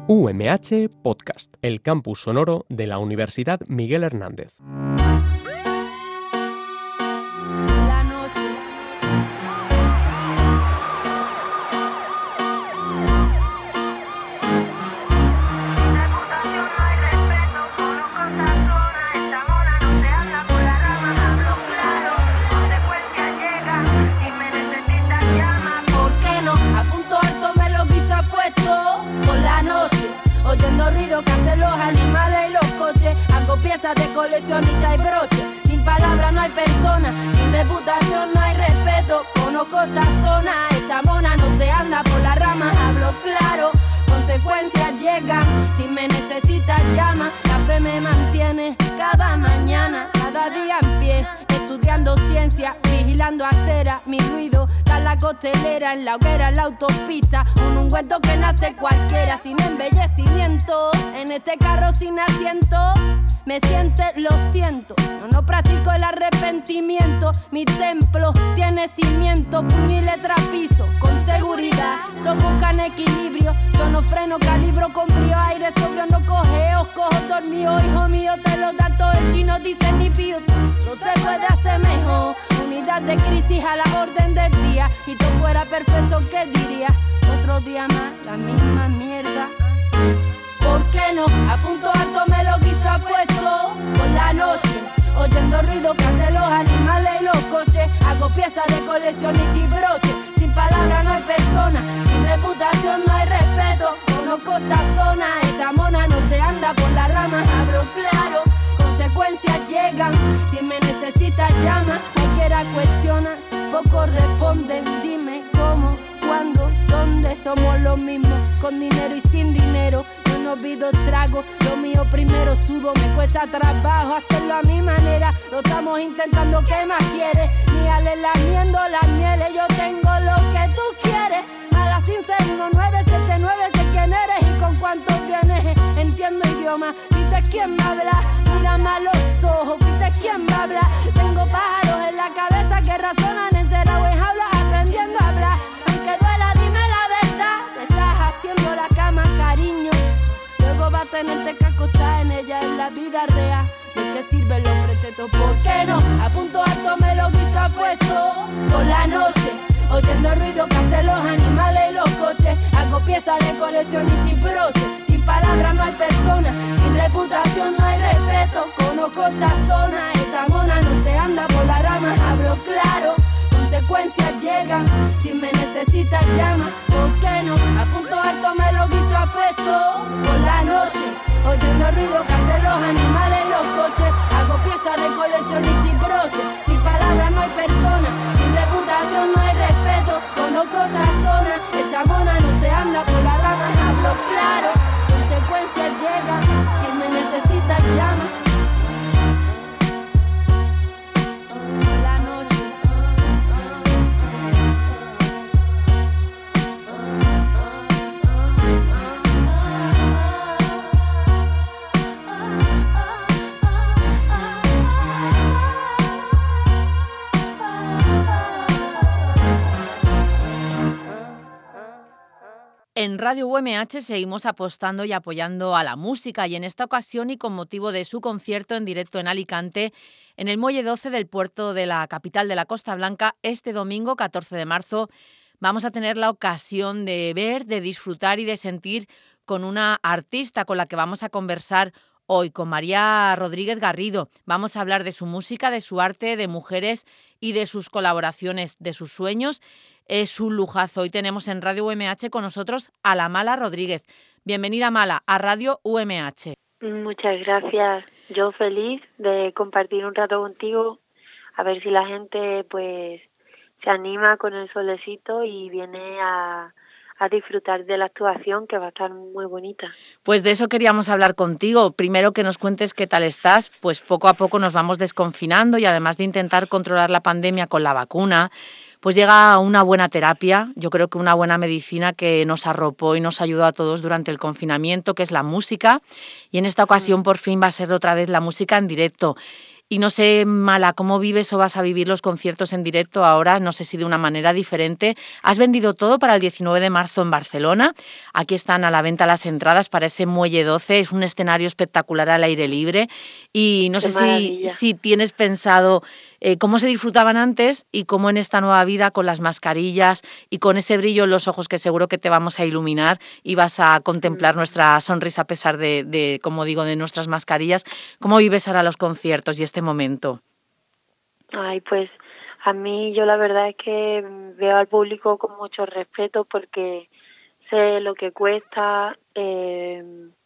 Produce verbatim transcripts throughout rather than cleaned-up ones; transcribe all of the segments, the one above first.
U M H Podcast, el campus sonoro de la Universidad Miguel Hernández. Oyendo ruido que hacen los animales y los coches, hago piezas de coleccionista y broche. Sin palabras no hay persona, sin reputación no hay respeto. Conozco esta zona, esta mona no se anda por las ramas. Hablo claro, consecuencias llegan. Si me necesitas llama, la fe me mantiene cada mañana, cada día en pie. Estudiando ciencia, vigilando acera, mi ruido está en la costelera, en la hoguera, en la autopista. Un ungüento que nace cualquiera, sin embellecimiento. En este carro sin asiento, me siente, lo siento. Yo no practico el arrepentimiento. Mi templo tiene cimiento, puño y letra piso, con seguridad. Todos buscan equilibrio, yo no freno, calibro con brío. Aire sobrio, no cogeo, cojo dormido. Hijo mío, te lo da todo el chino, dicen ni pío. No se puede hacer mejor. Unidad de crisis a la orden del día. Y todo fuera perfecto, ¿qué diría? Otro día más, la misma mierda. ¿Por qué no? A punto alto me lo quizá puesto por la noche, oyendo ruido que hacen los animales y los coches. Hago piezas de coleccionista y broche. Sin palabras no hay persona, sin reputación no hay respeto. Conozco esta zona, esta mona no se anda por las ramas. Hablo claro, consecuencias llegan. Si me necesitas llama, cualquiera cuestiona, pocos responden. Dime cómo, cuándo, dónde, somos los mismos, con dinero y sin dinero. Yo no pido trago, lo mío primero sudo, me cuesta trabajo hacerlo a mi manera. Lo estamos intentando, ¿qué más quieres? Míale lamiendo las mieles, yo tengo lo que tú quieres. Mala sin ser uno nueve siete nueve, sé quién eres y con cuántos vienes. Entiendo idioma, ¿viste quién me habla? Mírame a los ojos, ¿viste quién me habla? Tengo pájaros en la cabeza que razonan encerrado en jaulas, aprendiendo a hablar. Aunque duela, dime la verdad, te estás haciendo la cama, cariño. Luego va a tenerte que acostar en ella en la vida real. ¿De qué sirven los pretextos? ¿Por qué no? A punto alto me lo quizá puesto por la noche, oyendo el ruido que hacen los animales y los coches. Hago piezas de coleccionista y broche. Sin palabras no hay persona, sin reputación no hay respeto. Conozco esta zona, esta mona no se anda por las ramas. Hablo claro, consecuencias llegan. Si me necesitas llama, ¿por qué no? A punto alto me lo quizá puesto por la noche, oyendo el ruido que hacen los animales y los coches. Hago piezas de coleccionista y broche. Sin palabras no hay persona, sin reputación no hay respeto. Conozco esta zona, esta mona no se anda por las ramas. Hablo claro, consecuencias llegan. Si me necesitas llama. En Radio U M H seguimos apostando y apoyando a la música y en esta ocasión y con motivo de su concierto en directo en Alicante, en el Muelle doce del puerto de la capital de la Costa Blanca, este domingo catorce de marzo, vamos a tener la ocasión de ver, de disfrutar y de sentir con una artista con la que vamos a conversar hoy, con María Rodríguez Garrido. Vamos a hablar de su música, de su arte, de mujeres y de sus colaboraciones, de sus sueños. Es un lujazo. Hoy tenemos en Radio U M H con nosotros a la Mala Rodríguez. Bienvenida, Mala, a Radio U M H. Muchas gracias. Yo feliz de compartir un rato contigo, a ver si la gente pues se anima con el solecito y viene a, a disfrutar de la actuación, que va a estar muy bonita. Pues de eso queríamos hablar contigo. Primero que nos cuentes qué tal estás, pues poco a poco nos vamos desconfinando y además de intentar controlar la pandemia con la vacuna, pues llega una buena terapia, yo creo que una buena medicina que nos arropó y nos ayudó a todos durante el confinamiento, que es la música, y en esta ocasión por fin va a ser otra vez la música en directo. Y no sé, Mala, ¿cómo vives o vas a vivir los conciertos en directo ahora? No sé si de una manera diferente. Has vendido todo para el diecinueve de marzo en Barcelona. Aquí están a la venta las entradas para ese Muelle doce. Es un escenario espectacular al aire libre. Y no Qué sé si, si tienes pensado eh, cómo se disfrutaban antes y cómo en esta nueva vida, con las mascarillas y con ese brillo en los ojos que seguro que te vamos a iluminar y vas a contemplar mm. nuestra sonrisa a pesar de, de, como digo, de nuestras mascarillas. ¿Cómo vives ahora los conciertos y este momento? Ay, pues a mí yo la verdad es que veo al público con mucho respeto porque sé lo que cuesta eh,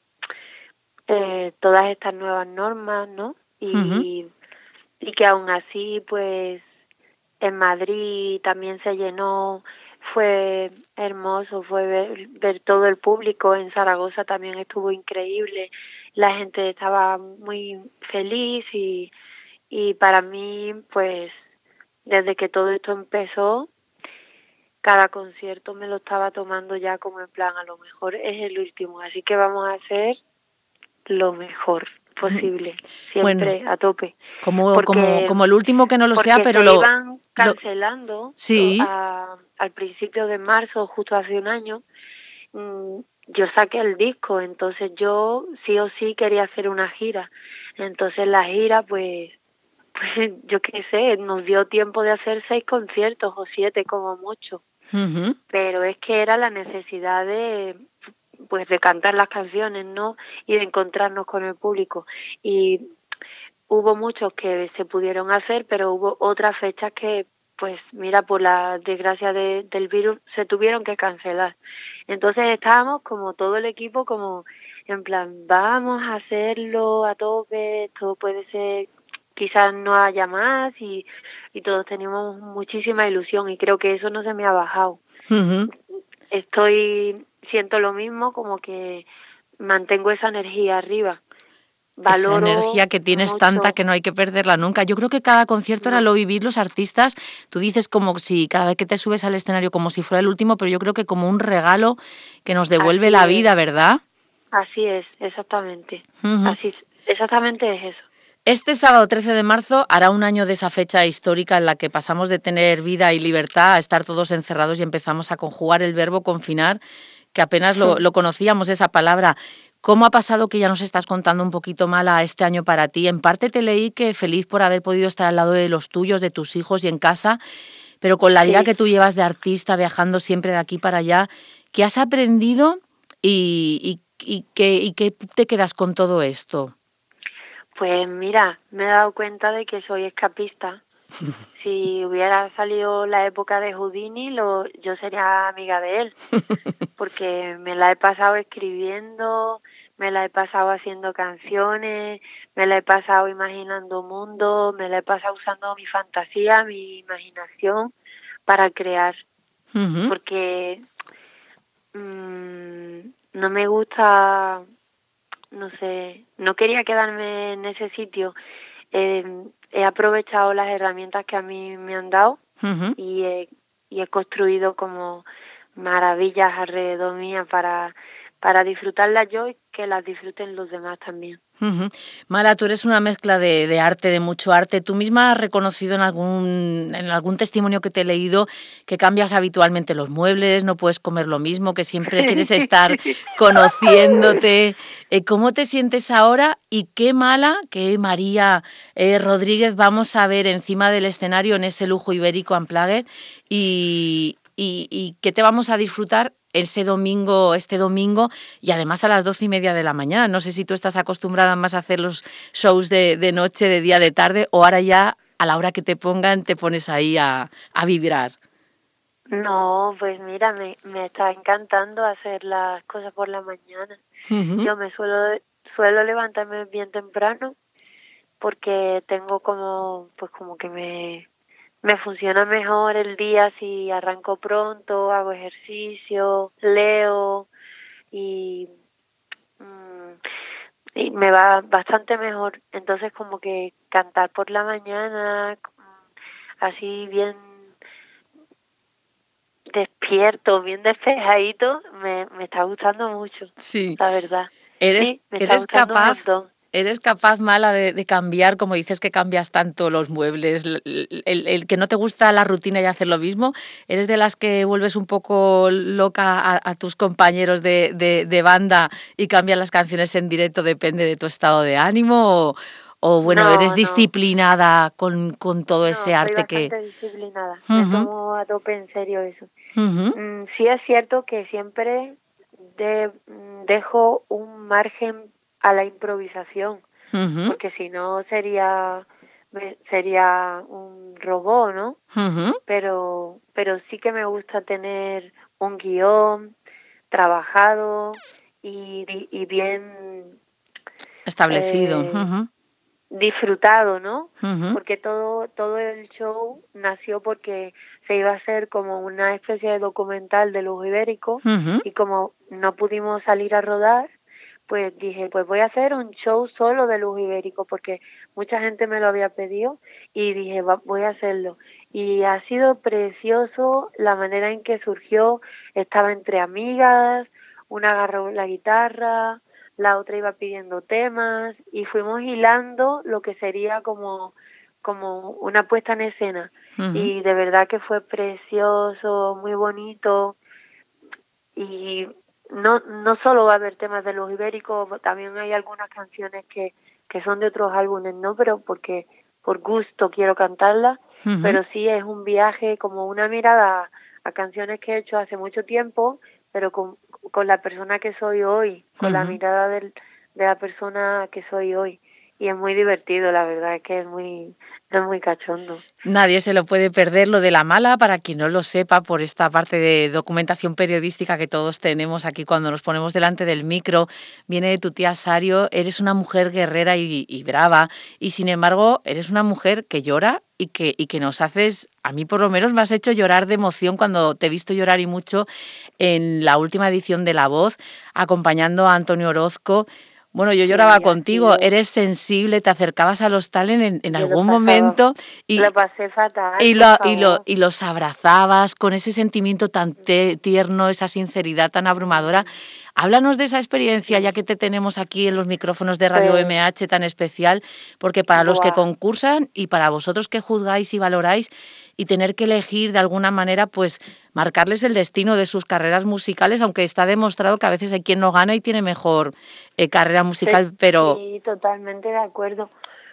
eh, todas estas nuevas normas, ¿no? Y, uh-huh. y que aún así, pues en Madrid también se llenó, fue hermoso, fue ver, ver todo el público. En Zaragoza también estuvo increíble, la gente estaba muy feliz y Y para mí, pues, desde que todo esto empezó, cada concierto me lo estaba tomando ya como en plan, a lo mejor es el último, así que vamos a hacer lo mejor posible, siempre bueno, a tope. Como, porque, como, como el último que no lo sea, pero se lo iban cancelando lo, sí. a, al principio de marzo, justo hace un año. Yo saqué el disco, entonces yo sí o sí quería hacer una gira. Entonces la gira, pues, pues yo qué sé, nos dio tiempo de hacer seis conciertos o siete como mucho. Uh-huh. Pero es que era la necesidad de, pues, de cantar las canciones, ¿no? Y de encontrarnos con el público. Y hubo muchos que se pudieron hacer, pero hubo otras fechas que, pues mira, por la desgracia de, del virus se tuvieron que cancelar. Entonces estábamos como todo el equipo como en plan, vamos a hacerlo a tope, todo puede ser, quizás no haya más y, y todos teníamos muchísima ilusión y creo que eso no se me ha bajado. Uh-huh. Estoy, siento lo mismo, como que mantengo esa energía arriba. Valoro esa energía que tienes mucho. Tanta que no hay que perderla nunca. Yo creo que cada concierto no. Ahora lo vivís los artistas, tú dices como si cada vez que te subes al escenario como si fuera el último, pero yo creo que como un regalo que nos devuelve Así la es. vida, ¿verdad? Así es, exactamente. Uh-huh. Así es, exactamente es eso. Este sábado trece de marzo hará un año de esa fecha histórica en la que pasamos de tener vida y libertad a estar todos encerrados y empezamos a conjugar el verbo confinar, que apenas lo, lo conocíamos, esa palabra. ¿Cómo ha pasado que ya nos estás contando un poquito, Mala, este año para ti? En parte te leí que feliz por haber podido estar al lado de los tuyos, de tus hijos y en casa, pero con la vida sí. que tú llevas de artista, viajando siempre de aquí para allá, ¿qué has aprendido y, y, y, qué, y qué te quedas con todo esto? Pues mira, me he dado cuenta de que soy escapista. Si hubiera salido la época de Houdini, lo, yo sería amiga de él, porque me la he pasado escribiendo, me la he pasado haciendo canciones, me la he pasado imaginando mundos, me la he pasado usando mi fantasía, mi imaginación para crear, uh-huh. porque mmm, no me gusta... no sé, no quería quedarme en ese sitio. Eh, he aprovechado las herramientas que a mí me han dado uh-huh. y, he, y he construido como maravillas alrededor mía para, para disfrutarlas yo y que las disfruten los demás también. Uh-huh. Mala, tú eres una mezcla de, de arte, de mucho arte. Tú misma has reconocido en algún, en algún testimonio que te he leído que cambias habitualmente los muebles, no puedes comer lo mismo, que siempre quieres estar conociéndote. Eh, ¿Cómo te sientes ahora y qué, Mala, que María eh, Rodríguez vamos a ver encima del escenario en ese Lujo Ibérico Unplugged y, y, y qué te vamos a disfrutar ese domingo, este domingo, y además a las doce y media de la mañana? No sé si tú estás acostumbrada más a hacer los shows de, de noche, de día, de tarde, o ahora ya a la hora que te pongan te pones ahí a, a vibrar. No, pues mira, me, me está encantando hacer las cosas por la mañana. Uh-huh. Yo me suelo, suelo levantarme bien temprano porque tengo como, pues como que me... Me funciona mejor el día si arranco pronto, hago ejercicio, leo y, mm, y me va bastante mejor. Entonces como que cantar por la mañana, así bien despierto, bien despejadito, me, me está gustando mucho, sí. la verdad. ¿Eres, sí, me ¿eres está capaz? ¿Eres capaz, Mala, de, de cambiar, como dices que cambias tanto los muebles, el, el, el que no te gusta la rutina y hacer lo mismo? ¿Eres de las que vuelves un poco loca a, a tus compañeros de, de, de banda y cambias las canciones en directo, depende de tu estado de ánimo? ¿O, o bueno, No, eres no, disciplinada con, con todo no, ese soy arte que... bastante disciplinada. Me Uh-huh, tomo a tope en serio eso. uh-huh, Mm, sí es cierto que siempre de, mm, dejo un margen a la improvisación, uh-huh, porque si no sería me- sería un robot, ¿no? uh-huh. Pero pero sí que me gusta tener un guión trabajado y, di- y bien Establecido. eh, Uh-huh, disfrutado, ¿no? uh-huh, Porque todo todo el show nació porque se iba a hacer como una especie de documental de los ibéricos uh-huh. y como no pudimos salir a rodar, pues dije, pues voy a hacer un show solo de los ibéricos porque mucha gente me lo había pedido y dije, va, voy a hacerlo. Y ha sido precioso la manera en que surgió, estaba entre amigas, una agarró la guitarra, la otra iba pidiendo temas y fuimos hilando lo que sería como, como una puesta en escena. Uh-huh. Y de verdad que fue precioso, muy bonito. Y no no solo va a haber temas de los ibéricos, también hay algunas canciones que, que son de otros álbumes, ¿no? Pero porque por gusto quiero cantarlas, Uh-huh. pero sí es un viaje, como una mirada a, a canciones que he hecho hace mucho tiempo, pero con, con la persona que soy hoy, con Uh-huh. la mirada del, de la persona que soy hoy. Y es muy divertido, la verdad, es que es muy, es muy cachondo. Nadie se lo puede perder, lo de La Mala, para quien no lo sepa, por esta parte de documentación periodística que todos tenemos aquí cuando nos ponemos delante del micro, viene de tu tía Sario. Eres una mujer guerrera y, y brava, y sin embargo eres una mujer que llora y que, y que nos haces, a mí por lo menos me has hecho llorar de emoción cuando te he visto llorar y mucho en la última edición de La Voz, acompañando a Antonio Orozco. Bueno, yo lloraba Sí, contigo, sido, eres sensible, te acercabas a los talent en, en yo lo algún pasaba, momento y, lo pasé fatal, y, por lo, favor. y, lo, y los abrazabas con ese sentimiento tan te, tierno, esa sinceridad tan abrumadora. Háblanos de esa experiencia, ya que te tenemos aquí en los micrófonos de Radio Pues, M H tan especial, porque para los que buah, concursan y para vosotros que juzgáis y valoráis y tener que elegir de alguna manera, pues marcarles el destino de sus carreras musicales, aunque está demostrado que a veces hay quien no gana y tiene mejor eh, carrera musical, sí, pero... sí, totalmente de acuerdo.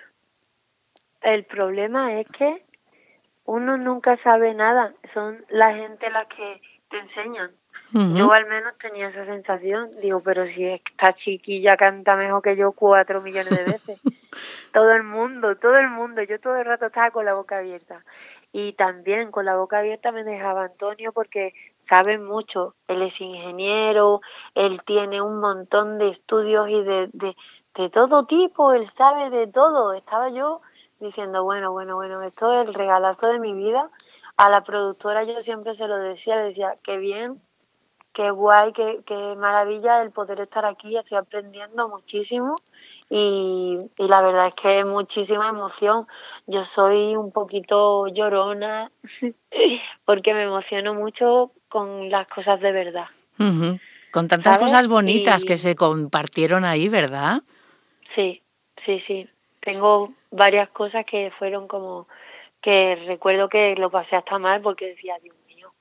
El problema es que uno nunca sabe nada, son la gente las que te enseñan. Uh-huh. Yo al menos tenía esa sensación, digo, pero si esta chiquilla canta mejor que yo cuatro millones de veces. Todo el mundo, todo el mundo, yo todo el rato estaba con la boca abierta. Y también con la boca abierta me dejaba Antonio porque sabe mucho, él es ingeniero, él tiene un montón de estudios y de, de, de todo tipo, él sabe de todo. Estaba yo diciendo, bueno, bueno, bueno, esto es el regalazo de mi vida. A la productora yo siempre se lo decía, le decía, qué bien, qué guay, qué, qué maravilla el poder estar aquí, estoy aprendiendo muchísimo y, y la verdad es que es muchísima emoción. Yo soy un poquito llorona porque me emociono mucho con las cosas de verdad. Uh-huh. Con tantas ¿Sabes? cosas bonitas Y que se compartieron ahí, ¿verdad? sí, sí, sí. Tengo varias cosas que fueron como que recuerdo que lo pasé hasta mal porque decía, Dios mío,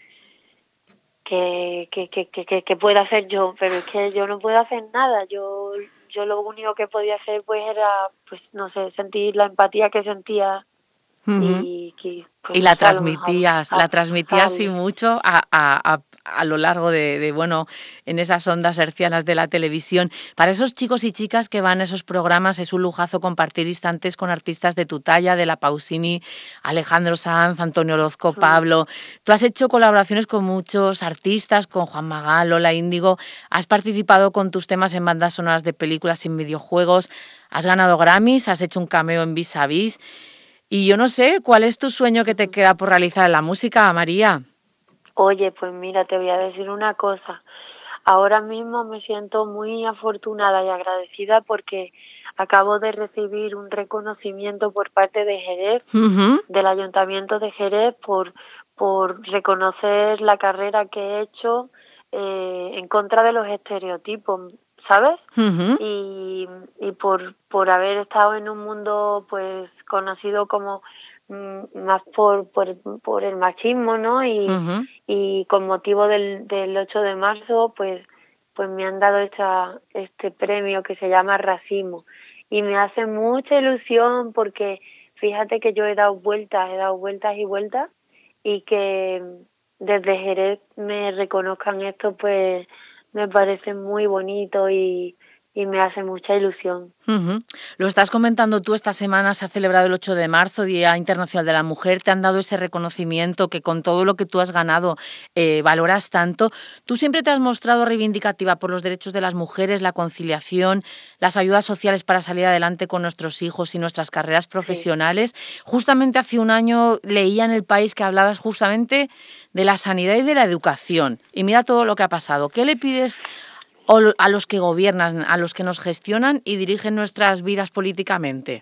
que, que, que, que, que puedo hacer yo, pero es que yo no puedo hacer nada. Yo yo lo único que podía hacer pues era, pues no sé, sentir la empatía que sentía Uh-huh. y que pues, Y no la sé, a lo mejor transmitías, la transmitías y abrazarle. mucho a, a, a, a lo largo de, de, bueno, en esas ondas hercianas de la televisión. Para esos chicos y chicas que van a esos programas es un lujazo compartir instantes con artistas de tu talla, de la Pausini, Alejandro Sanz, Antonio Orozco, Pablo. Tú has hecho colaboraciones con muchos artistas, con Juan Magán, Lola Índigo, has participado con tus temas en bandas sonoras de películas y en videojuegos, has ganado Grammys, has hecho un cameo en Vis a Vis. Y yo no sé, ¿cuál es tu sueño que te queda por realizar en la música, María? Oye, pues mira, te voy a decir una cosa. Ahora mismo me siento muy afortunada y agradecida porque acabo de recibir un reconocimiento por parte de Jerez, Uh-huh. del Ayuntamiento de Jerez, por, por reconocer la carrera que he hecho eh, en contra de los estereotipos. ¿sabes? Uh-huh. Y, y por, por haber estado en un mundo pues conocido como mm, más por, por, por el machismo, ¿no? Y, Uh-huh. y con motivo del, del ocho de marzo, pues, pues me han dado esta, este premio que se llama Racismo. Y me hace mucha ilusión porque fíjate que yo he dado vueltas, he dado vueltas y vueltas, y que desde Jerez me reconozcan esto, pues me parece muy bonito y, y me hace mucha ilusión. Uh-huh. Lo estás comentando tú, esta semana se ha celebrado el ocho de marzo, Día Internacional de la Mujer, te han dado ese reconocimiento que con todo lo que tú has ganado eh, valoras tanto. Tú siempre te has mostrado reivindicativa por los derechos de las mujeres, la conciliación, las ayudas sociales para salir adelante con nuestros hijos y nuestras carreras profesionales. Sí. Justamente hace un año leía en El País que hablabas justamente de la sanidad y de la educación. Y mira todo lo que ha pasado. ¿Qué le pides a los que gobiernan, a los que nos gestionan y dirigen nuestras vidas políticamente?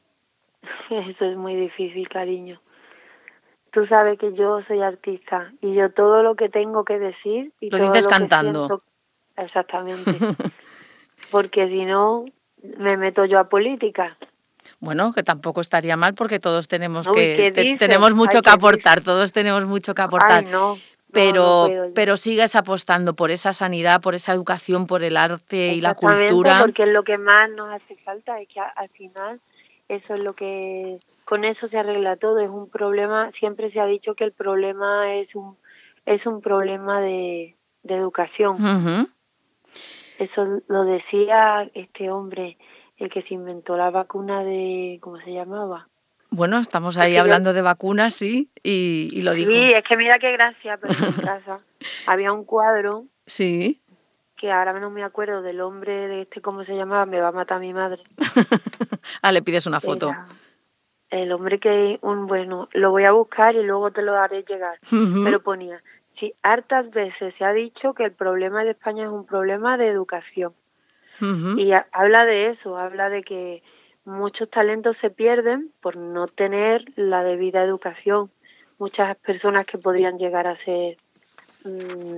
Eso es muy difícil, cariño. Tú sabes que yo soy artista y yo todo lo que tengo que decir y lo todo dices lo cantando. Que siento, exactamente, porque si no me meto yo a política. Bueno, que tampoco estaría mal porque todos tenemos Uy, que te, tenemos mucho Ay, que aportar, dices? todos tenemos mucho que aportar. Ay, no. Pero, no, no puedo, pero sigues apostando por esa sanidad, por esa educación, por el arte y la cultura. Exactamente, porque es lo que más nos hace falta, es que al final eso es lo que, con eso se arregla todo, es un problema, siempre se ha dicho que el problema es un es un problema de, de educación. Uh-huh. Eso lo decía este hombre, el que se inventó la vacuna de, ¿cómo se llamaba? Bueno, estamos ahí es que hablando yo... de vacunas, sí, y, y lo sí, dijo. Sí, es que mira qué gracia, pero en mi casa había un cuadro. Sí. Que ahora no me acuerdo del hombre de este, ¿cómo se llamaba? Me va a matar mi madre. Ah, le pides una foto. Era el hombre que, un bueno, lo voy a buscar y luego te lo haré llegar. Uh-huh. Pero ponía, sí, hartas veces se ha dicho que el problema de España es un problema de educación. Uh-huh. Y a, habla de eso, habla de que muchos talentos se pierden por no tener la debida educación. Muchas personas que podrían llegar a ser... Mmm,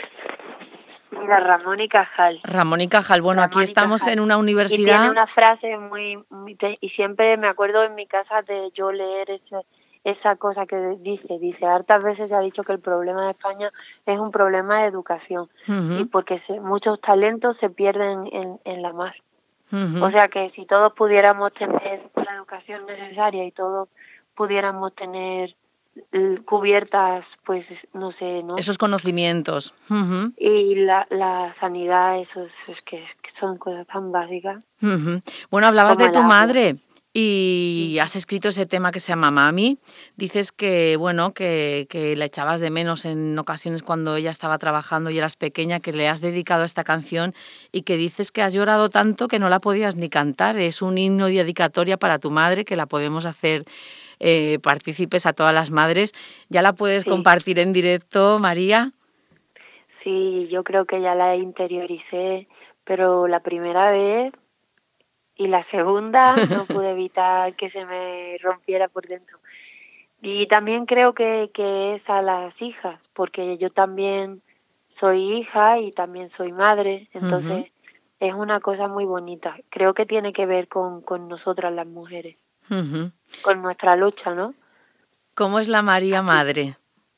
Mira, Ramón y Cajal. Ramón y Cajal, bueno, Ramón aquí estamos Cajal. en una universidad. Y tiene una frase muy, muy te, y siempre me acuerdo en mi casa de yo leer ese, esa cosa que dice, dice, hartas veces se ha dicho que el problema de España es un problema de educación, uh-huh. y porque se, muchos talentos se pierden en, en la mar. Uh-huh. O sea que si todos pudiéramos tener la educación necesaria y todos pudiéramos tener cubiertas, pues no sé, ¿no? Esos conocimientos. Uh-huh. Y la, la sanidad, eso es, es que, que son cosas tan básicas. Uh-huh. Bueno, hablabas Como de tu agua. madre y has escrito ese tema que se llama Mami. Dices que, bueno, que, que la echabas de menos en ocasiones cuando ella estaba trabajando y eras pequeña, que le has dedicado esta canción y que dices que has llorado tanto que no la podías ni cantar. Es un himno y dedicatoria para tu madre que la podemos hacer eh, partícipes a todas las madres. ¿Ya la puedes sí. compartir en directo, María? Sí, yo creo que ya la interioricé, pero la primera vez y la segunda no pude evitar que se me rompiera por dentro. Y también creo que, que es a las hijas, porque yo también soy hija y también soy madre, entonces uh-huh. es una cosa muy bonita. Creo que tiene que ver con, con nosotras las mujeres, uh-huh. con nuestra lucha, ¿no? ¿Cómo es la María madre?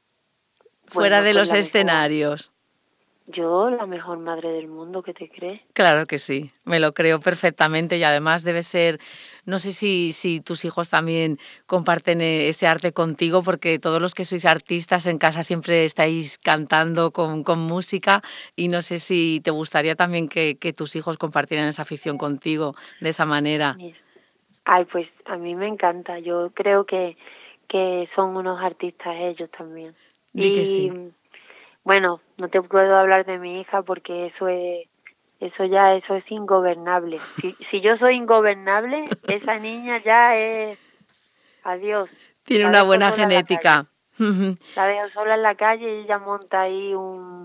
Fuera bueno, de los escenarios. Mejor, yo, la mejor madre del mundo, ¿qué te crees? Claro que sí, me lo creo perfectamente y además debe ser, no sé si, si tus hijos también comparten ese arte contigo, porque todos los que sois artistas en casa siempre estáis cantando con, con música y no sé si te gustaría también que, que tus hijos compartieran esa afición contigo de esa manera. Ay, pues a mí me encanta, yo creo que, que son unos artistas ellos también. Di y que sí. Bueno, no te puedo hablar de mi hija porque eso es, eso ya, eso es ingobernable. Si, si yo soy ingobernable, esa niña ya es, adiós. Tiene una buena genética. La dejo sola en la calle y ella monta ahí un,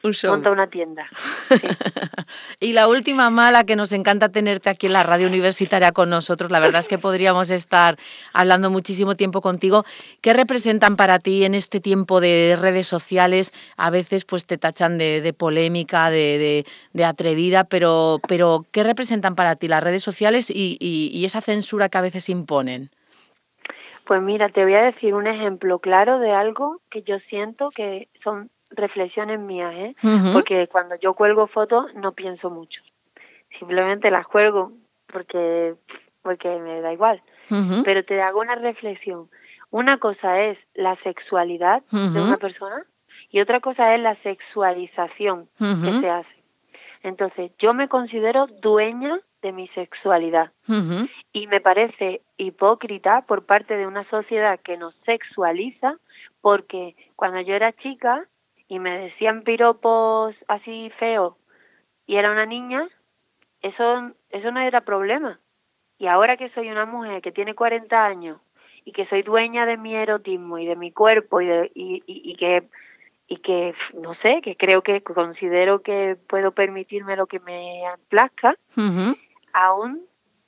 Un show. Monta una tienda. Sí. Y la última mala, que nos encanta tenerte aquí en la radio universitaria con nosotros, la verdad es que podríamos estar hablando muchísimo tiempo contigo. ¿Qué representan para ti en este tiempo de redes sociales? A veces pues te tachan de, de polémica, de, de, de atrevida, pero, pero ¿qué representan para ti las redes sociales y, y, y esa censura que a veces imponen? Pues mira, te voy a decir un ejemplo claro de algo que yo siento que son reflexiones mías, ¿eh? Uh-huh. Porque cuando yo cuelgo fotos no pienso mucho. Simplemente las cuelgo porque, porque me da igual. Uh-huh. Pero te hago una reflexión. Una cosa es la sexualidad uh-huh. de una persona y otra cosa es la sexualización uh-huh. que se hace. Entonces, yo me considero dueña de mi sexualidad. Uh-huh. Y me parece hipócrita por parte de una sociedad que nos sexualiza, porque cuando yo era chica y me decían piropos así feos y era una niña, eso, eso no era problema. Y ahora que soy una mujer que tiene cuarenta años y que soy dueña de mi erotismo y de mi cuerpo y, de, y, y, y que... y que, no sé, que creo que considero que puedo permitirme lo que me plazca, uh-huh. aún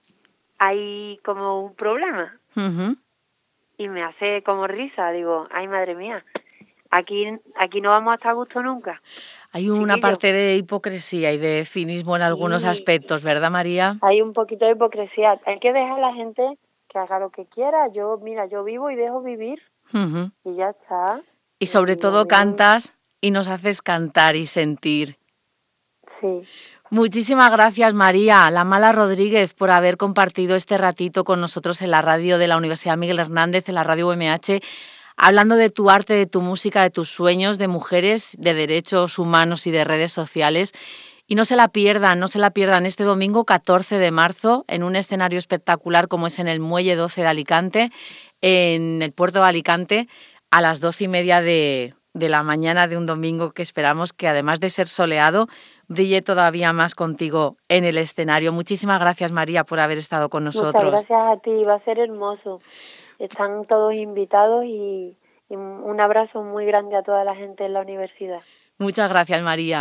hay como un problema. Uh-huh. Y me hace como risa, digo, ay madre mía, aquí aquí no vamos a estar a gusto nunca. Hay una ¿Sí, parte yo? de hipocresía y de cinismo en algunos sí. aspectos, ¿verdad, María? Hay un poquito de hipocresía. Hay que dejar a la gente que haga lo que quiera. Yo, mira, yo vivo y dejo vivir uh-huh. y ya está. Y sobre y todo cantas y nos haces cantar y sentir. Sí. Muchísimas gracias, María La Mala Rodríguez, por haber compartido este ratito con nosotros en la radio de la Universidad Miguel Hernández, en la radio U M H, hablando de tu arte, de tu música, de tus sueños, de mujeres, de derechos humanos y de redes sociales. Y no se la pierdan, no se la pierdan este domingo catorce de marzo en un escenario espectacular como es en el Muelle doce de Alicante, en el puerto de Alicante, a las doce y media de, de la mañana de un domingo que esperamos que, además de ser soleado, brille todavía más contigo en el escenario. Muchísimas gracias, María, por haber estado con nosotros. Muchas gracias a ti, va a ser hermoso. Están todos invitados y, y un abrazo muy grande a toda la gente en la universidad. Muchas gracias, María.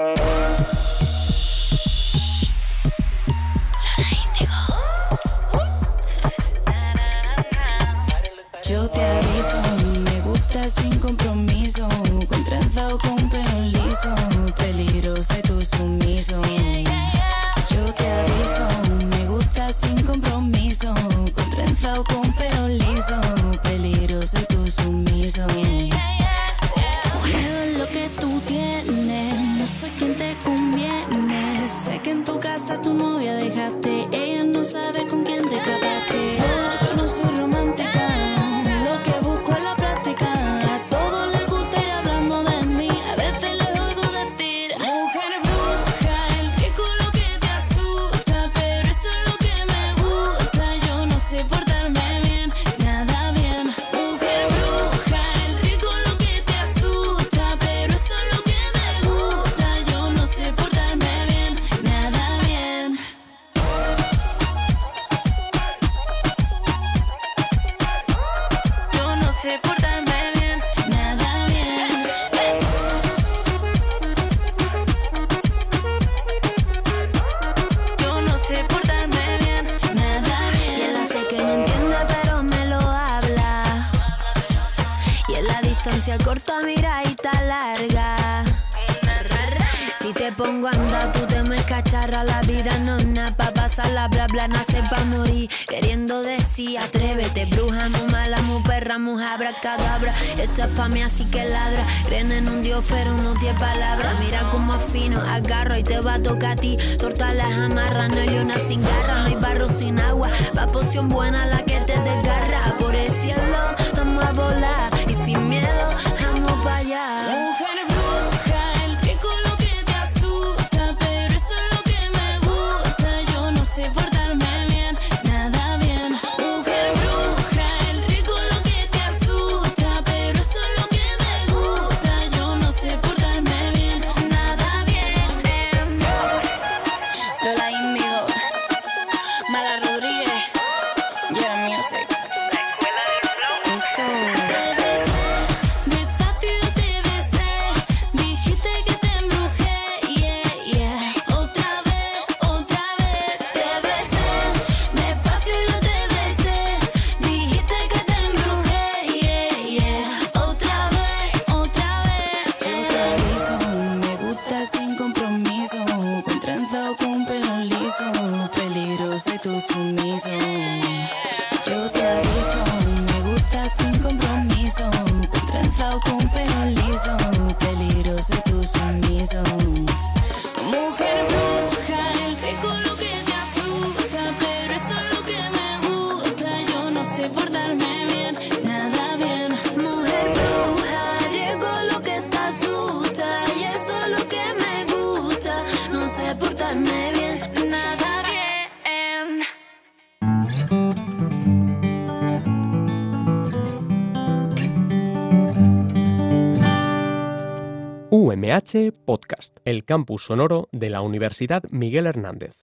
Yo te aviso, me gusta sin compromiso, con trenza o con pelo liso, peligroso y tú sumiso. Yo te aviso, me gusta sin compromiso, con trenza o con pelo liso, peligroso y tú sumiso. Veo lo que tú tienes, no soy quien te conviene. Sé que en tu casa tu novia dejaste, ella no sabe con quién te escapaste. Yo, yo no soy romántica. Corta, miradita larga. Si te pongo a andar, tú te me escacharra. La vida no es nada pa' pasarla, bla bla, nace pa' morir. Queriendo decir, atrévete, bruja, muy mala, muy perra, muy abracadabra. Esta es pa' mí, así que ladra. Creen en un Dios, pero no tiene palabra. Mira cómo afino, agarro y te va a tocar a ti. Torta las amarras, no hay leona sin garra, no hay barro sin agua. Va poción buena la que te desgarra. Por el cielo, vamos a volar. Y sin miedo, vamos pa' allá. La mujer bruja, el rico lo que te asusta, pero eso es lo que me gusta. Yo no sé portarme bien, nada bien. Mujer bruja, el rico lo que te asusta, pero eso es lo que me gusta. Yo no sé portarme bien, nada bien. Lola Índigo, Mala Rodríguez, Yera Music. piso. Mujer bruja, el rico lo que te asusta, pero eso es lo que me gusta. Yo no sé portarme bien, nada bien. Mujer bruja, riesgo lo que te asusta, y eso es lo que me gusta. No sé portarme bien, Nada bien. U M H Podcast, el campus sonoro de la Universidad Miguel Hernández.